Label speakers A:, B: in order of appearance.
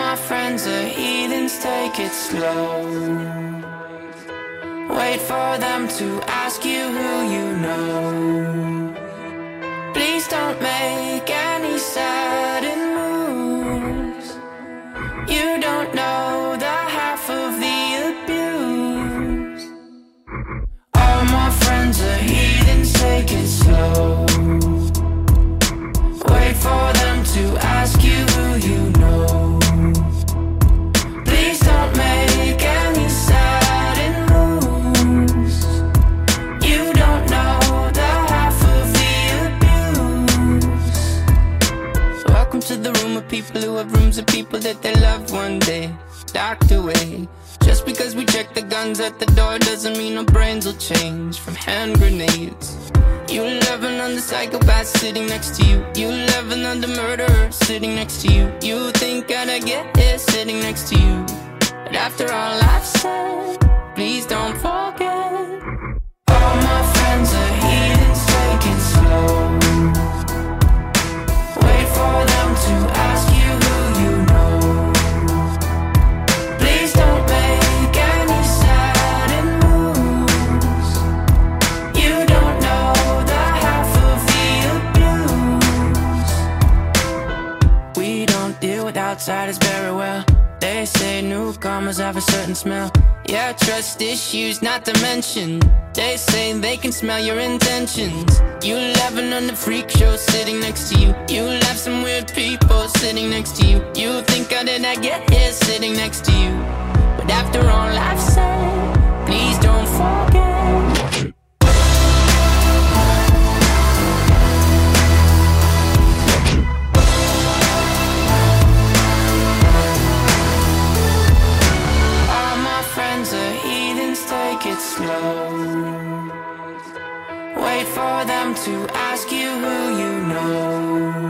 A: my friends are heathens, take it slow. Wait for them to ask you who you know. Please don't make any sudden moves. You don't know the half of the abuse. All my friends are heathens, take it slow. Wait for them to ask you who you know. Please don't make any sudden moves. You don't know the half of the abuse. Welcome to the room of people who have rooms of people that they love one day docked away. Just because we check the guns at the door doesn't mean our brains will change from hand grenades. You loving on the psychopath sitting next to you. You loving on the murderer sitting next to you. You think I'd get here sitting next to you. But after all I've said, please don't forget. All my friends are heathens, take it slow. Wait for them to ask you who you know. Please don't make any sudden moves. You don't know the half of the abuse. We don't deal with outsiders very well. They say newcomers have a certain smell. Yeah, trust issues not to mention. They say they can smell your intentions. You laughing on the freak show sitting next to you. You laugh some weird people sitting next to you. You think how did I get here sitting next to you? But after all I've said, please don't forget. Take it slow. Wait for them to ask you who you know.